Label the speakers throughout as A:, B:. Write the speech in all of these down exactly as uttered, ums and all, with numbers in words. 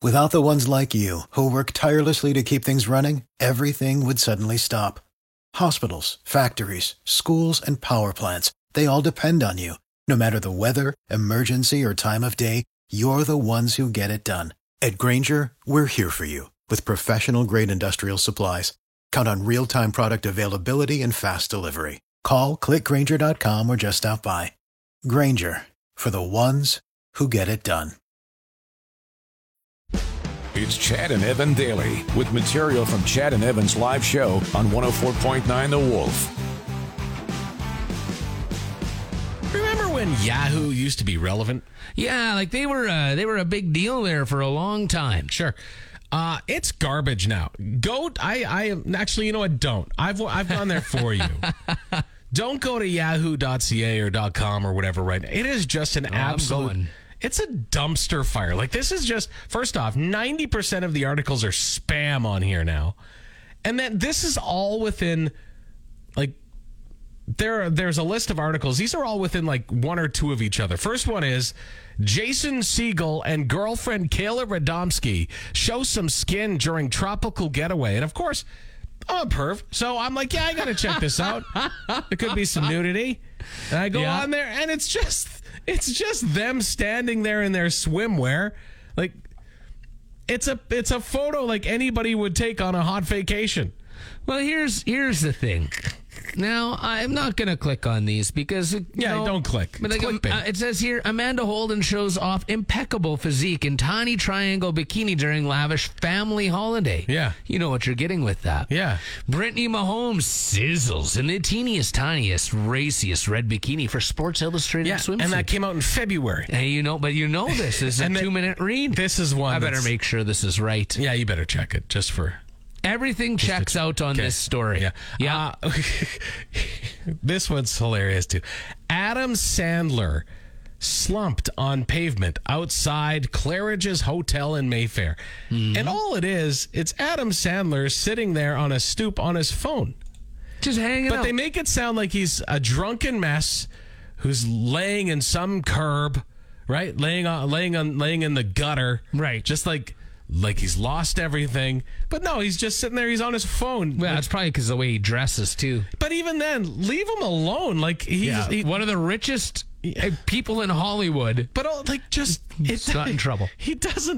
A: Without the ones like you, who work tirelessly to keep things running, everything would suddenly stop. Hospitals, factories, schools, and power plants, they all depend on you. No matter the weather, emergency, or time of day, you're the ones who get it done. At Grainger, we're here for you with professional-grade industrial supplies. Count on real-time product availability and fast delivery. Call, click Grainger dot com, or just stop by. Grainger, for the ones who get it done.
B: It's Chad and Evan Daily with material from Chad and Evan's live show on one oh four point nine The Wolf.
C: Remember when Yahoo used to be relevant?
D: Yeah, like they were uh, they were a big deal there for a long time.
C: Sure. Uh, it's garbage now. Go. I. I am actually. You know what? Don't. I've. I've gone there for you. Don't go to yahoo dot c a or .com or whatever. Right. It is just an
D: Oh,
C: absolute.
D: I'm going.
C: It's a dumpster fire. Like, this is just, first off, ninety percent of the articles are spam on here now. And then this is all within, like, there. there's a list of articles. These are all within, like, one or two of each other. First one is, Jason Segel and girlfriend Kayla Radomski show some skin during tropical getaway. And, of course, I'm a perv. So I'm like, yeah, I got to check this out. There could be some nudity. And I go
D: Yeah.
C: on there, and it's just... It's just them standing there in their swimwear. Like, it's a it's a photo like anybody would take on a hot vacation.
D: Well, here's here's the thing. Now, I'm not going to click on these because... You
C: Yeah,
D: know,
C: don't click.
D: But
C: It's
D: like,
C: clickbait.
D: uh, it says here, Amanda Holden shows off impeccable physique in tiny triangle bikini during lavish family holiday.
C: Yeah.
D: You know what you're getting with that.
C: Yeah.
D: Brittany Mahomes sizzles in the teeniest, tiniest, raciest red bikini for Sports Illustrated
C: Yeah,
D: swimsuit.
C: and that came out in February.
D: Hey, you know, but you know this is a
C: And the-
D: two-minute read.
C: This is one
D: I better
C: that's-
D: make sure this is right.
C: Yeah, you better check it just for...
D: Everything checks out on
C: Okay.
D: this story.
C: Yeah.
D: Yeah.
C: Uh, this one's hilarious, too. Adam Sandler slumped on pavement outside Claridge's Hotel in Mayfair.
D: Mm-hmm.
C: And all it is, it's Adam Sandler sitting there on a stoop on his phone.
D: Just hanging
C: But
D: out.
C: they make it sound like he's a drunken mess who's laying in some curb, right? Laying on, laying on, laying in the gutter,
D: Right.
C: Just like, like he's lost everything. But no, he's just sitting there. He's on his phone.
D: Well, it's probably because of the way he dresses, too.
C: But even then, leave him alone. Like he's
D: Yeah,
C: he,
D: one of the richest uh, people in Hollywood.
C: but oh, like just
D: He's not in trouble.
C: He doesn't.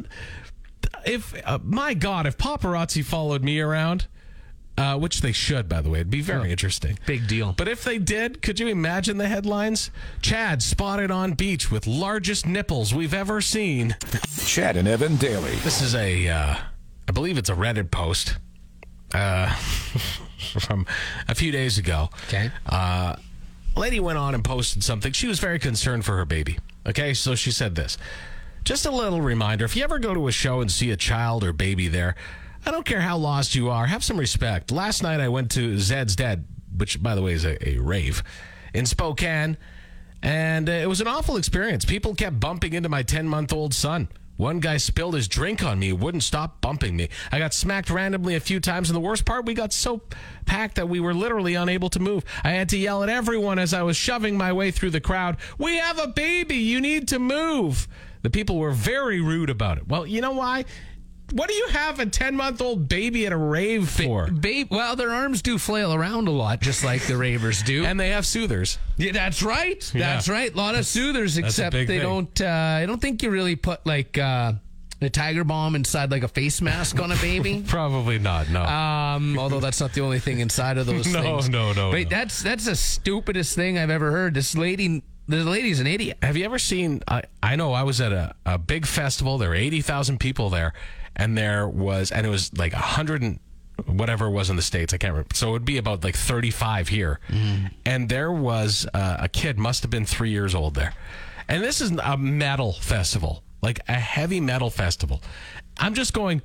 C: If uh, my God, if paparazzi followed me around, uh, which they should, by the way, it'd be very
D: Oh,
C: interesting.
D: Big deal.
C: But if they did, could you imagine the headlines? Chad spotted on beach with largest nipples we've ever seen.
B: Chad and Evan Daily.
C: This is a, uh, I believe it's a Reddit post uh, from a few days ago.
D: Okay.
C: Uh, a lady went on and posted something. She was very concerned for her baby. Okay, so she said this. Just a little reminder, if you ever go to a show and see a child or baby there, I don't care how lost you are, have some respect. Last night I went to Zed's Dead, which, by the way, is a, a rave, in Spokane, and uh, it was an awful experience. People kept bumping into my ten-month-old son. One guy spilled his drink on me, wouldn't stop bumping me. I got smacked randomly a few times, and the worst part, we got so packed that we were literally unable to move. I had to yell at everyone as I was shoving my way through the crowd, "We have a baby, you need to move." The people were very rude about it. Well, you know why? What do you have a ten-month-old baby at a rave for?
D: Babe, well, their arms do flail around a lot, just like the ravers do.
C: And they have soothers.
D: Yeah, that's right. That's
C: Yeah.
D: right. A lot of soothers,
C: a
D: except
C: big
D: they
C: thing.
D: don't. Uh, I don't think you really put like uh, a tiger balm inside like a face mask on a baby.
C: Probably not, no.
D: Um, although that's not the only thing inside of those
C: No,
D: things.
C: no, no,
D: But
C: no.
D: that's that's the stupidest thing I've ever heard. This lady, the lady's an idiot.
C: Have you ever seen, I, I know I was at a, a big festival. There were eighty thousand people there. And there was, and it was like one hundred and whatever it was in the States. I can't remember. So it would be about like thirty-five here. Mm. And there was uh, a kid, must have been three years old there. And this is a metal festival, like a heavy metal festival. I'm just going,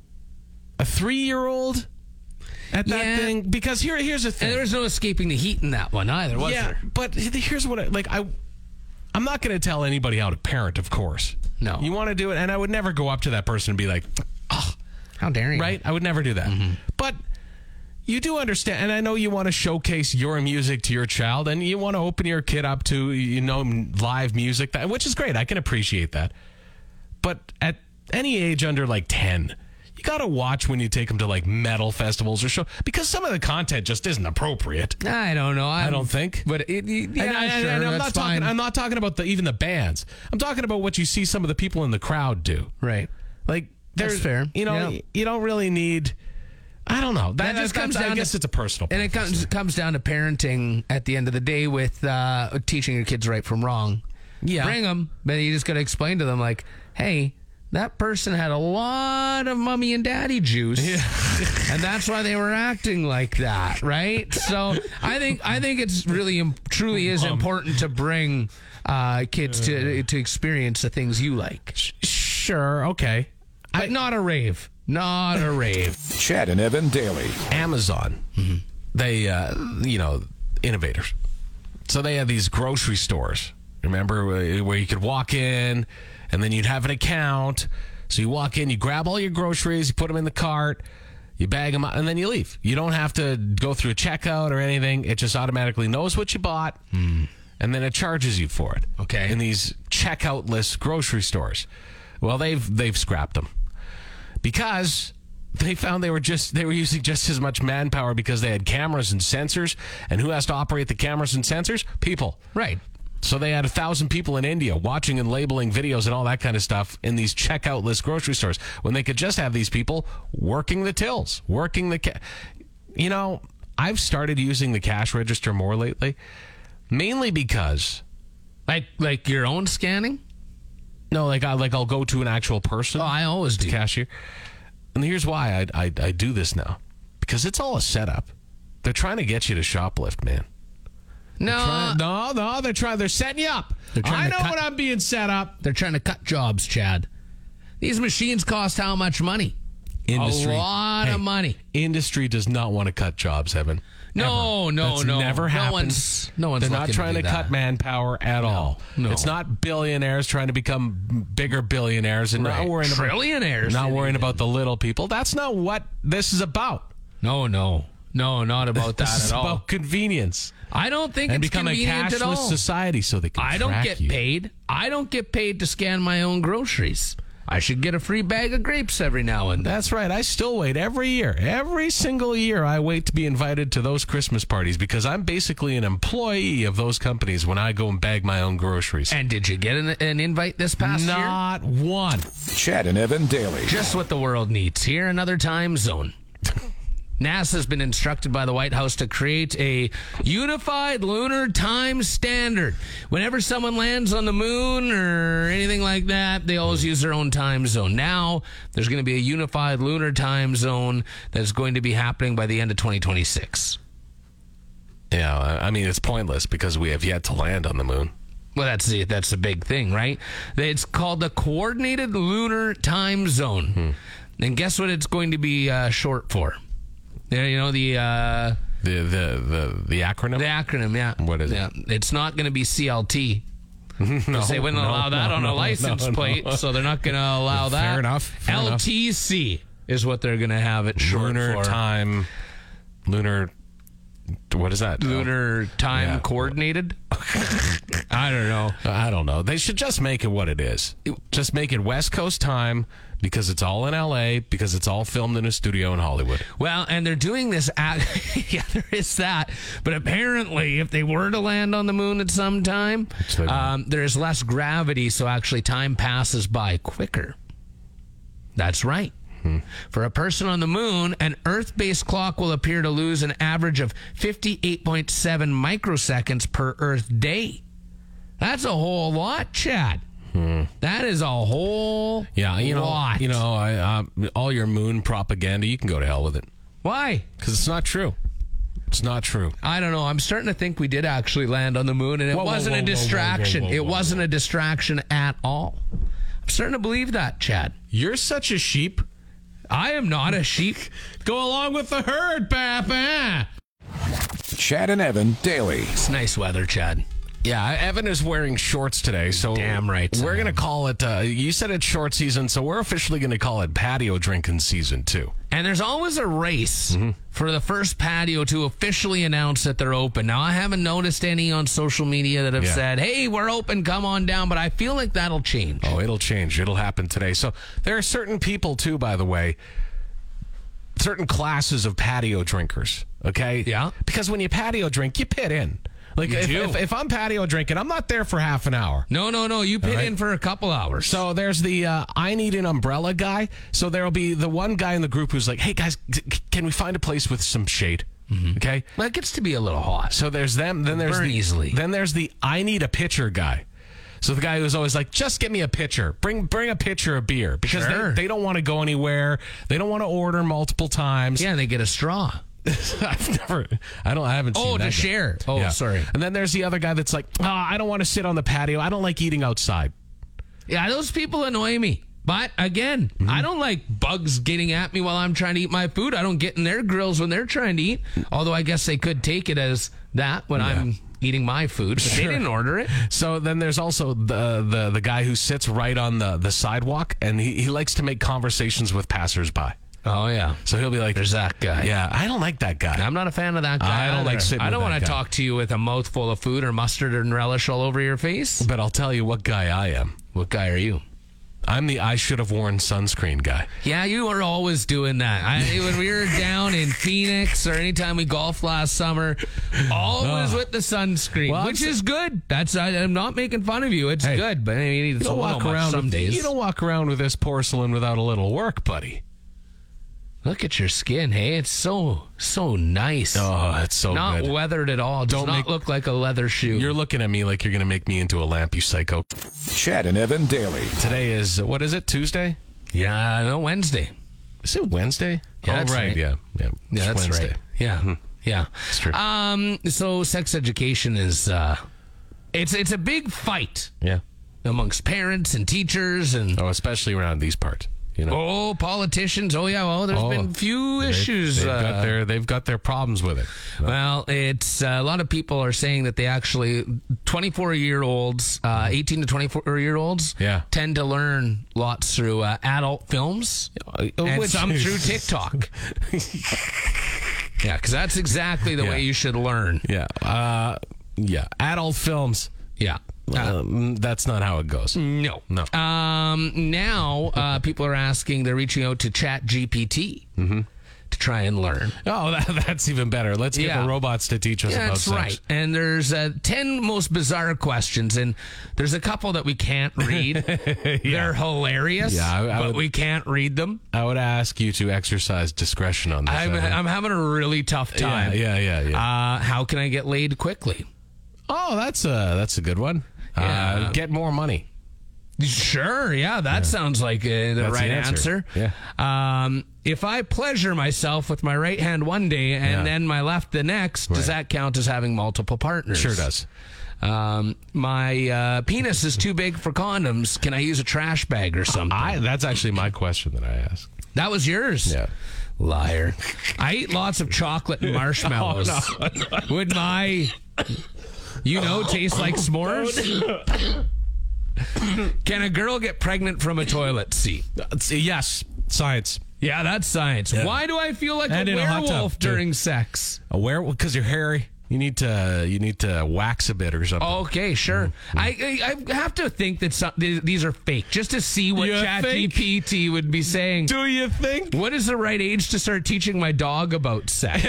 C: a three-year-old at that
D: Yeah.
C: thing? Because here, here's the thing.
D: And there was no escaping the heat in that one either, was
C: yeah,
D: there?
C: but here's what I, like I I'm not going to tell anybody how to parent, of course.
D: No.
C: You want to do it, and I would never go up to that person and be like, oh,
D: How dare you?
C: right? I would never do that.
D: Mm-hmm.
C: But you do understand, and I know you want to showcase your music to your child, and you want to open your kid up to, you know, live music, that, which is great. I can appreciate that. But at any age under like ten, you got to watch when you take them to like metal festivals or show, because some of the content just isn't appropriate.
D: I don't know. I'm,
C: I don't think.
D: But it, it, yeah,
C: and, and,
D: sure,
C: and I'm
D: that's
C: not
D: fine.
C: talking. I'm not talking about the even the bands. I'm talking about what you see some of the people in the crowd do.
D: Right.
C: Like there's
D: That's fair.
C: You know,
D: Yeah.
C: you don't really need. I don't know. That,
D: That just
C: that-
D: comes
C: I
D: down
C: guess
D: to-
C: it's a personal.
D: And it
C: preference.
D: comes comes down to parenting at the end of the day with uh, teaching your kids right from wrong.
C: Yeah.
D: Bring them, but you just got to explain to them, like, hey, that person had a lot of mommy and daddy juice, and that's why they were acting like that, right? So I think I think it's really im- truly is important to bring uh, kids to to experience the things you like,
C: Sure. Okay.
D: but not a rave, not a rave.
B: Chad and Evan daily.
C: Amazon, they, uh, you know, innovators. So they have these grocery stores. Remember where where you could walk in and then you'd have an account. So you walk in, you grab all your groceries, you put them in the cart, you bag them up, and then you leave. You don't have to go through a checkout or anything. It just automatically knows what you bought, and then it charges you for it.
D: Okay.
C: In these checkout-less grocery stores. Well, they've they've scrapped them because they found they were just they were using just as much manpower because they had cameras and sensors. And who has to operate the cameras and sensors? People.
D: Right.
C: So they had a thousand people in India watching and labeling videos and all that kind of stuff in these checkout-less grocery stores when they could just have these people working the tills, working the ca- you know, I've started using the cash register more lately, mainly because
D: Like like your own scanning.
C: no, like I like I'll go to an actual person.
D: Oh, I always do.
C: Cashier. And here's why I, I I do this now, because it's all a setup. They're trying to get you to shoplift, man.
D: No,
C: Try- no, no, they're trying. They're setting you up.
D: They're trying
C: I
D: to
C: know
D: cut-
C: when I'm being set up.
D: they're trying to cut jobs, Chad. These machines cost how much money?
C: Industry.
D: A lot
C: Hey,
D: of money.
C: Industry does not want to cut jobs, Evan.
D: No,
C: Ever.
D: no,
C: That's
D: no.
C: never
D: No
C: happens.
D: one's- no one's
C: They're not
D: looking to
C: trying
D: do
C: to, cut
D: that.
C: manpower at all.
D: no.
C: It's not billionaires trying to become bigger billionaires and
D: Right.
C: not worrying about
D: Trillionaires.
C: not worrying about the little people. That's not what this is about.
D: No, no, no, not about that
C: This is
D: at all.
C: about convenience
D: I don't think
C: and
D: it's
C: become a
D: convenient at all.
C: cashless society, so they can.
D: I don't
C: track
D: get
C: you.
D: paid. I don't get paid to scan my own groceries. I should get a free bag of grapes every now and then.
C: That's right. I still wait every year. Every single year, I wait to be invited to those Christmas parties because I'm basically an employee of those companies when I go and bag my own groceries.
D: And did you get an, an invite this past year?
C: Not one.
B: Chad and Evan daily.
D: Just what the world needs. Here, another time zone. NASA's been instructed by the White House to create a unified lunar time standard. Whenever someone lands on the moon or anything like that, they always use their own time zone. Now, there's going to be a unified lunar time zone that's going to be happening by the end of twenty twenty-six.
C: Yeah, I I mean, it's pointless because we have yet to land on the moon.
D: Well, that's the, that's the big thing, right? It's called the Coordinated Lunar Time Zone.
C: Hmm.
D: And guess what it's going to be uh, short for? Yeah, you know, the... Uh,
C: The the the, the acronym?
D: The acronym, yeah.
C: What is it?
D: yeah. It's not going to be C L T.
C: no,
D: They wouldn't
C: no,
D: allow that
C: no,
D: on
C: no,
D: a license
C: no, no.
D: plate, so they're not going to allow that.
C: Fair enough, fair enough.
D: L T C is what they're going to have it short
C: Lunar
D: for.
C: time. Lunar. What is that?
D: Lunar time
C: Yeah.
D: coordinated? I don't know.
C: I don't know. They should just make it what it is. Just make it West Coast time because it's all in L A, because it's all filmed in a studio in Hollywood.
D: Well, and they're doing this at, yeah, there is that. But apparently, if they were to land on the moon at some time,
C: they do.
D: um, there's less gravity, so actually time passes by quicker. That's right.
C: Hmm.
D: For a person on the moon, an Earth-based clock will appear to lose an average of fifty-eight point seven microseconds per Earth day. That's a whole lot, Chad.
C: Hmm.
D: That is a whole
C: Yeah, you know,
D: lot.
C: you know, I, uh, all your moon propaganda, you can go to hell with it
D: Why?
C: because it's not true. It's not true.
D: I don't know. I'm starting to think we did actually land on the moon, and it
C: Whoa, whoa,
D: wasn't
C: whoa,
D: a
C: whoa, whoa,
D: distraction.
C: whoa, whoa,
D: It
C: whoa,
D: wasn't a distraction at all. I'm starting to believe that, Chad.
C: You're such a sheep.
D: I am not a sheep.
C: Go along with the herd, Papa.
B: Chad and Evan daily.
D: It's nice weather, Chad.
C: Yeah, Evan is wearing shorts today, so
D: Damn right,
C: we're
D: Sam.
C: going to call it, uh, you said it's short season, so we're officially going to call it patio drinking season, too.
D: And there's always a race
C: Mm-hmm.
D: for the first patio to officially announce that they're open. Now, I haven't noticed any on social media that have
C: Yeah.
D: said, hey, we're open, come on down, but I feel like that'll change.
C: Oh, it'll change. It'll happen today. So there are certain people, too, by the way, certain classes of patio drinkers, okay?
D: Yeah.
C: Because when you patio drink, you pit in. Like,
D: You
C: if,
D: do.
C: if, if I'm patio drinking, I'm not there for half an hour.
D: No, no, no. You pit
C: right.
D: in for a couple hours.
C: So there's the uh, I need an umbrella guy. So there'll be the one guy in the group who's like, hey, guys, c- can we find a place with some shade? Okay?
D: Well, it gets to be a little hot.
C: So there's them. Then there's
D: Burn
C: the,
D: easily.
C: Then there's the I need a pitcher guy. So the guy who's always like, just get me a pitcher. Bring bring a pitcher of beer. Because
D: Sure.
C: they, they don't want to go anywhere. They don't want to order multiple times.
D: Yeah, they get a straw.
C: I've never, I don't, I haven't seen
D: Oh,
C: that
D: to
C: guy.
D: share. Oh,
C: Yeah.
D: sorry.
C: And then there's the other guy that's like, oh, I don't want to sit on the patio. I don't like eating outside.
D: Yeah, those people annoy me. But again,
C: Mm-hmm.
D: I don't like bugs getting at me while I'm trying to eat my food. I don't get in their grills when they're trying to eat. Although I guess they could take it as that when I'm eating my food. But they
C: Sure.
D: didn't order it.
C: So then there's also the the the guy who sits right on the, the sidewalk, and he, he likes to make conversations with passersby.
D: Oh, yeah.
C: So he'll be like,
D: There's that guy.
C: yeah, I don't like that guy.
D: I'm not a fan of that guy.
C: I don't
D: either.
C: like sitting
D: I don't
C: with
D: want
C: that
D: to
C: guy.
D: talk to you with a mouthful of food or mustard and relish all over your face.
C: But I'll tell you what guy I am.
D: What guy are you?
C: I'm the I should have worn sunscreen guy.
D: Yeah, you were always doing that. I, when we were down in Phoenix or anytime we golfed last summer, always with the sunscreen,
C: Well,
D: which
C: I'm
D: is good. That's I, I'm not making fun of you. It's
C: Hey,
D: good, but I mean, it's
C: You
D: a
C: don't
D: little
C: walk
D: much
C: around
D: some
C: with,
D: days.
C: You don't walk around with this porcelain without a little work, buddy.
D: Look at your skin. Hey, it's so so nice.
C: Oh, it's so
D: not
C: good.
D: weathered at all. Does
C: Don't
D: not
C: make-
D: look like a leather shoe.
C: You're looking at me like you're going to make me into a lamp, you psycho.
B: Chad and Evan daily.
C: Today is, what is it, Tuesday?
D: yeah, no Wednesday.
C: Is it Wednesday?
D: Yeah,
C: oh,
D: that's
C: right.
D: right.
C: Yeah, yeah.
D: Yeah,
C: it's
D: that's
C: Wednesday.
D: right. Yeah, yeah.
C: It's true.
D: Um, so sex education is uh, it's it's a big fight
C: Yeah.
D: amongst parents and teachers and
C: Oh, especially around these parts. You know,
D: oh politicians. Oh yeah, well there's
C: Oh,
D: been few
C: They've-
D: issues.
C: They've,
D: uh,
C: got their they've got their problems with it.
D: Well, it's uh, a lot of people are saying that they actually twenty-four year olds, uh, eighteen to twenty-four year olds,
C: Yeah.
D: tend to learn lots through uh, adult films
C: Uh,
D: and
C: which-
D: some through TikTok. Yeah, because that's exactly the
C: Yeah.
D: way you should learn.
C: Yeah. Uh, yeah. Adult films.
D: Yeah. Uh,
C: Um, that's not how it goes.
D: no.
C: No.
D: Um, now uh, people are asking, they're reaching out to Chat G P T
C: Mm-hmm.
D: to try and learn.
C: Oh, that, that's even better. Let's get
D: Yeah.
C: the robots to teach us about
D: That's
C: sex.
D: right. And there's uh, ten most bizarre questions, and there's a couple that we can't read. They're hilarious,
C: Yeah, I- I
D: but
C: would-
D: we can't read them.
C: I would ask you to exercise discretion on this.
D: I'm,
C: Evan.
D: I'm having a really tough
C: yeah,
D: time.
C: yeah, yeah, yeah.
D: Uh, how can I get laid quickly?
C: oh, that's a that's a good one.
D: Yeah.
C: Uh, get more money.
D: Sure, yeah, that sounds like uh, the
C: That's
D: right
C: the answer.
D: answer. Um, if I pleasure myself with my right hand one day and
C: Yeah.
D: then my left the next, does
C: Right.
D: that count as having multiple partners?
C: Sure does.
D: Um, my uh, penis is too big for condoms. Can I use a trash bag or something?
C: I that's actually my question that I asked.
D: That was yours.
C: Yeah.
D: Liar. I eat lots of chocolate and marshmallows. Would my, you know, taste like s'mores? Can a girl get pregnant from a toilet seat?
C: It's- yes, science.
D: Yeah, that's science. Why do I feel like
C: And
D: a
C: in a hot tub,
D: werewolf
C: too.
D: during sex?
C: A werewolf because you're hairy. You need to you need to wax a bit or something.
D: Okay, sure. I, I I have to think that some, th- these are fake, just to see what
C: You think?
D: ChatGPT would be saying.
C: Do you think?
D: What is the right age to start teaching my dog about sex?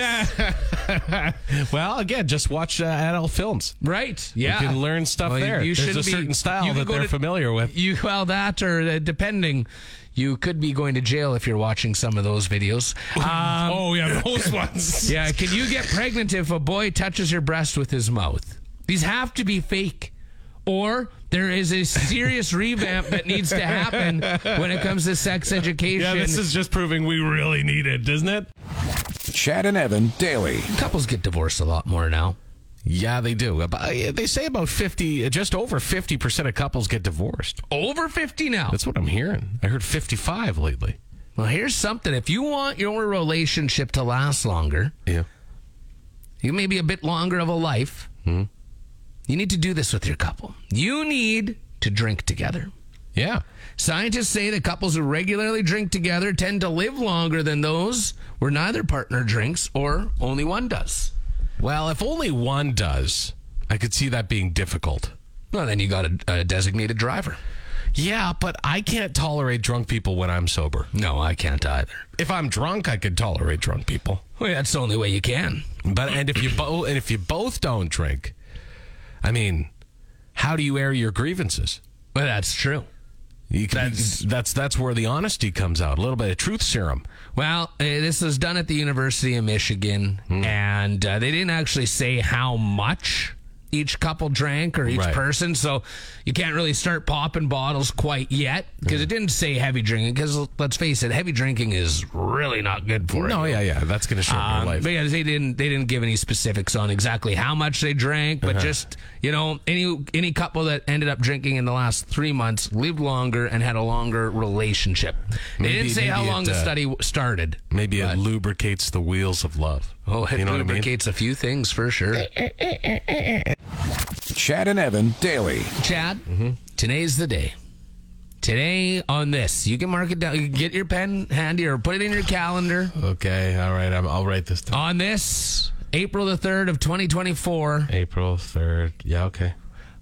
C: Well, again, just watch uh, adult films.
D: Right? Yeah,
C: You can learn stuff
D: Well,
C: there.
D: You
C: There's
D: shouldn't
C: a
D: be-
C: certain style
D: you can
C: that
D: go
C: they're
D: to-
C: familiar with.
D: You well, that or uh, depending, you could be going to jail if you're watching some of those videos. Um,
C: oh yeah, those ones.
D: yeah, can you get pregnant if a boy touches your breast with his mouth? These have to be fake, or there is a serious revamp that needs to happen when it comes to sex education.
C: Yeah, this is just proving we really need it, isn't it?
B: Chad and Evan daily.
D: Couples get divorced a lot more now.
C: Yeah, they do. About- They say about fifty, just over fifty percent of couples get divorced.
D: Over fifty now.
C: That's what I'm hearing. I heard fifty-five lately.
D: Well, here's something. If you want your relationship to last longer,
C: Yeah.
D: you maybe a bit longer of a life.
C: Hmm.
D: You need to do this with your couple. You need to drink together.
C: Yeah.
D: Scientists say that couples who regularly drink together tend to live longer than those where neither partner drinks or only one does.
C: Well, if only one does, I could see that being difficult.
D: Well, then you got a, a designated driver.
C: Yeah, but I can't tolerate drunk people when I'm sober.
D: No, I can't either.
C: If I'm drunk, I could tolerate drunk people.
D: Well, that's the only way you can.
C: But and if you both and if you both don't drink, I mean, how do you air your grievances?
D: Well, that's true.
C: You can, that's that's that's where the honesty comes out. A little bit of truth serum.
D: Well, uh, this was done at the University of Michigan, mm. and uh, they didn't actually say how much each couple drank or each
C: right.
D: person, so you can't really start popping bottles quite yet because mm. it didn't say heavy drinking. Because let's face it, heavy drinking is really not good for
C: no,
D: you.
C: No, yeah, yeah, that's going to shorten
D: um,
C: your life.
D: But yeah, they didn't they didn't give any specifics on exactly how much they drank, but uh-huh. just you know, any any couple that ended up drinking in the last three months lived longer and had a longer relationship. They
C: maybe,
D: didn't say how long
C: it,
D: the
C: uh,
D: study started.
C: Maybe it lubricates the wheels of love.
D: Oh, it
C: you know
D: lubricates
C: what I mean?
D: a few things for sure.
B: Chad and Evan daily.
D: Chad, mm-hmm. Today's the day. Today on this, you can mark it down. You can get your pen handy or put it in your calendar.
C: Okay, all right, I'm, I'll write this down.
D: On this, April the third of twenty twenty-four.
C: April third. Yeah, okay.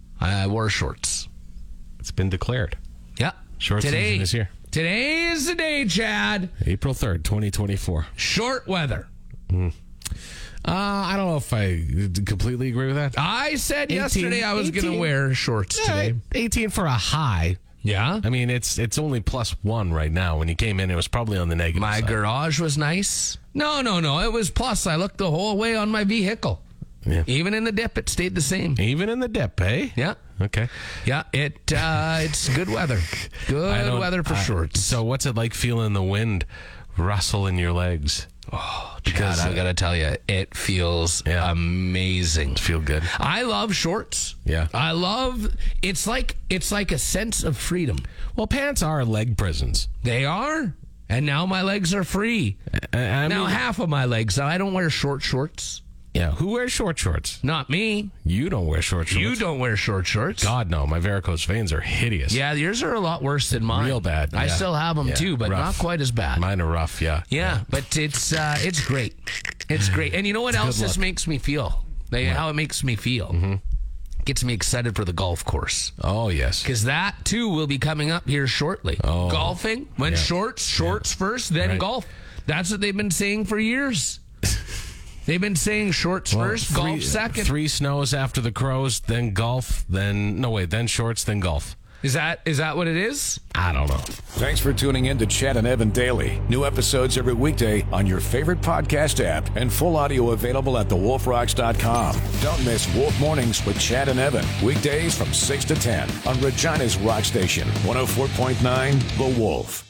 D: I wore shorts.
C: It's been declared.
D: Yeah.
C: Short
D: today,
C: season is here.
D: Today is the day, Chad.
C: April third, twenty twenty-four.
D: Short weather.
C: Mm. Uh, I don't know if I completely agree with that.
D: I said
C: eighteen,
D: yesterday I was going to wear shorts
C: yeah,
D: today.
C: eighteen for a high.
D: Yeah?
C: I mean, it's it's only plus one right now. When you came in, it was probably on the negative
D: My
C: side.
D: garage was nice. No, no, no. It was plus. I looked the whole way on my vehicle.
C: Yeah.
D: Even in the dip, it stayed the same.
C: Even in the dip, eh?
D: Yeah.
C: Okay.
D: Yeah, it uh, it's good weather. Good weather for
C: I,
D: shorts.
C: So what's it like feeling the wind rustle in your legs?
D: Oh, because Chad, I gotta tell you, it feels yeah. amazing.
C: Feel good.
D: I love shorts.
C: Yeah,
D: I love. It's like it's like a sense of freedom.
C: Well, pants are leg prisons.
D: They are, and now my legs are free.
C: I, I
D: now
C: mean,
D: half of my legs. I don't wear short shorts.
C: Yeah, who wears short shorts?
D: Not me.
C: You don't wear short shorts.
D: You don't wear short shorts.
C: God, no. My varicose veins are hideous.
D: Yeah, yours are a lot worse than mine.
C: Real bad.
D: I
C: yeah.
D: still have them
C: yeah.
D: too, but
C: rough.
D: not quite as bad.
C: Mine are rough, yeah.
D: Yeah, yeah. but it's uh, it's great. It's great. And you know what
C: it's
D: else this makes me feel? Like,
C: yeah.
D: How it makes me feel.
C: Mm-hmm.
D: Gets me excited for the golf course.
C: Oh, yes.
D: Because that, too, will be coming up here shortly.
C: Oh.
D: Golfing, when
C: yeah.
D: shorts, shorts yeah. first, then
C: right.
D: golf. That's what they've been saying for years. They've been saying shorts well, first,
C: three,
D: golf second.
C: Three snows after the crows, then golf, then, no wait, then shorts, then golf.
D: Is that is that what it is?
C: I don't know.
B: Thanks for tuning in to Chad and Evan Daily. New episodes every weekday on your favorite podcast app and full audio available at the wolf rocks dot com. Don't miss Wolf Mornings with Chad and Evan. Weekdays from six to ten on Regina's Rock Station, one oh four point nine The Wolf.